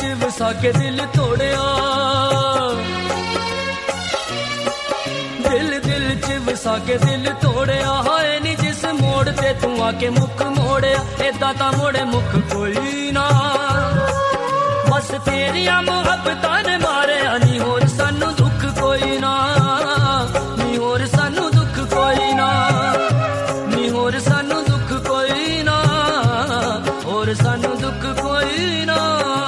ਵਸਾ ਕੇ ਦਿਲ ਤੋੜਿਆ, ਦਿਲ ਚ ਵਸਾ ਕੇ ਦਿਲ ਤੋੜਿਆ। ਹਾਏ ਨੀ ਜਿਸ ਮੋੜ ਤੇ ਤੂੰ ਆ ਕੇ ਮੁੱਖ ਮੋੜਿਆ, ਏਦਾਂ ਤਾਂ ਮੋੜੇ ਮੁੱਖ ਕੋਈ ਨਾ। ਬਸ ਤੇਰੀਆਂ ਮੁਹੱਬਤਾਂ ਨੇ ਮਾਰਿਆ, ਨੀ ਹੋਰ ਸਾਨੂੰ ਦੁੱਖ ਕੋਈ ਨਾ, ਨੀ ਹੋਰ ਸਾਨੂੰ ਦੁੱਖ ਕੋਈ ਨਾ, ਨੀ ਹੋਰ ਸਾਨੂੰ ਦੁੱਖ ਕੋਈ ਨਾ, ਹੋਰ ਸਾਨੂੰ ਦੁੱਖ ਕੋਈ ਨਾ।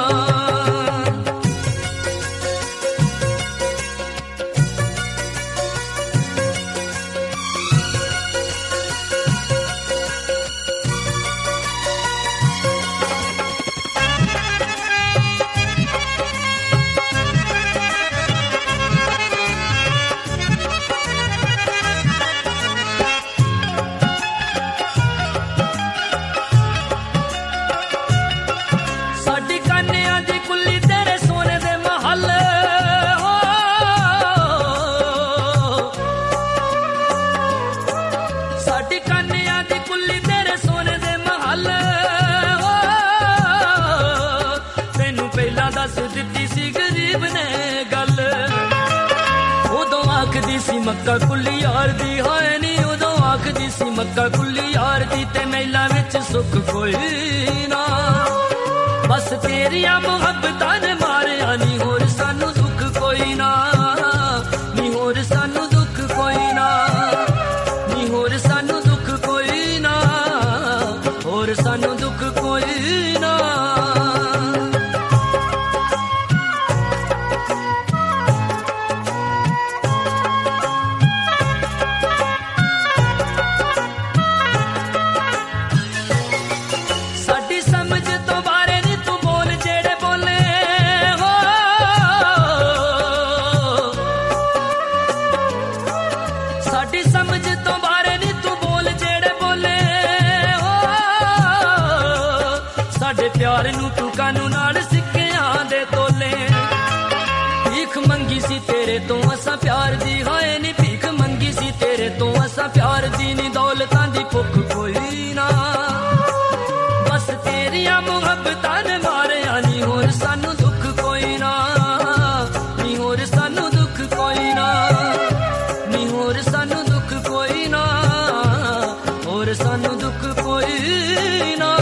ਮੱਕਾ ਕੁੱਲੀ ਯਾਰ ਦੀ, ਹਾਏ ਨੀ ਉਦੋਂ ਆਖਦੀ ਸੀ ਮੱਕਾ ਕੁੱਲੀ ਯਾਰ ਦੀ, ਤੇ ਮਹਿਲਾਂ ਵਿੱਚ ਸੁੱਖ ਕੋਈ ਨਾ। ਬਸ ਤੇਰੀਆਂ ਮੁਹੱਬਤਾਂ ਨੇ ਮਾਰਿਆ, ਨੀ ਹੋਰ ਸਾਨੂੰ ਦੁੱਖ ਕੋਈ ਨਾ, ਨੀ ਹੋਰ ਸਾਨੂੰ ਦੁੱਖ ਕੋਈ ਨਾ, ਨੀ ਹੋਰ ਸਾਨੂੰ ਦੁੱਖ ਕੋਈ ਨਾ, ਹੋਰ ਸਾਨੂੰ ਦੁੱਖ ਕੋਈ ਨਾ। ਪਿਆਰ ਨੂੰ ਤੂੰ ਕਾਨੂੰ ਨਾਲ ਸਿੱਕਿਆਂ ਦੇ ਤੋਲੇ, ਭੀਖ ਮੰਗੀ ਸੀ ਤੇਰੇ ਤੋਂ ਅਸਾਂ ਪਿਆਰ ਦੀ, ਹਾਏ ਨੀ ਭੀਖ ਮੰਗੀ ਸੀ ਤੇਰੇ ਤੋਂ ਅਸਾਂ ਪਿਆਰ ਦੀ, ਨੀ ਦੌਲਤਾਂ ਦੀ ਭੁੱਖ ਕੋਈ ਨਾ। ਬਸ ਤੇਰੀਆਂ ਮੁਹੱਬਤਾਂ ਨੇ ਮਾਰਿਆ, ਨੀ ਹੋਰ ਸਾਨੂੰ ਦੁੱਖ ਕੋਈ ਨਾ, ਨੀ ਹੋਰ ਸਾਨੂੰ ਦੁੱਖ ਕੋਈ ਨਾ, ਨੀ ਹੋਰ ਸਾਨੂੰ ਦੁੱਖ ਕੋਈ ਨਾ, ਹੋਰ ਸਾਨੂੰ ਦੁੱਖ ਕੋਈ ਨਾ।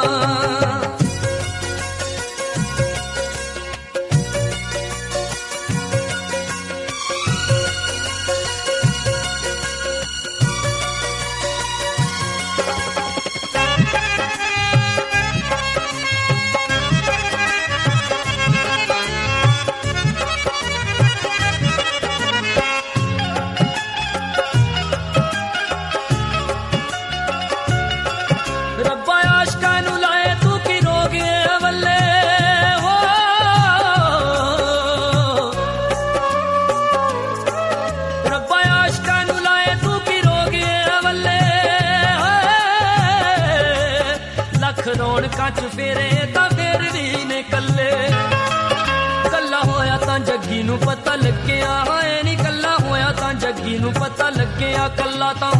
ਰੌਣਕਾਂ ਚ ਫੇਰੇ ਤਾਂ ਫੇਰ ਵੀ ਨੇ ਕੱਲੇ, ਕੱਲਾ ਹੋਇਆ ਤਾਂ ਜੱਗੀ ਨੂੰ ਪਤਾ ਲੱਗਿਆ, ਹਾਏ ਨੀ ਕੱਲਾ ਹੋਇਆ ਤਾਂ ਜੱਗੀ ਨੂੰ ਪਤਾ ਲੱਗਿਆ, ਕੱਲਾ ਤਾਂ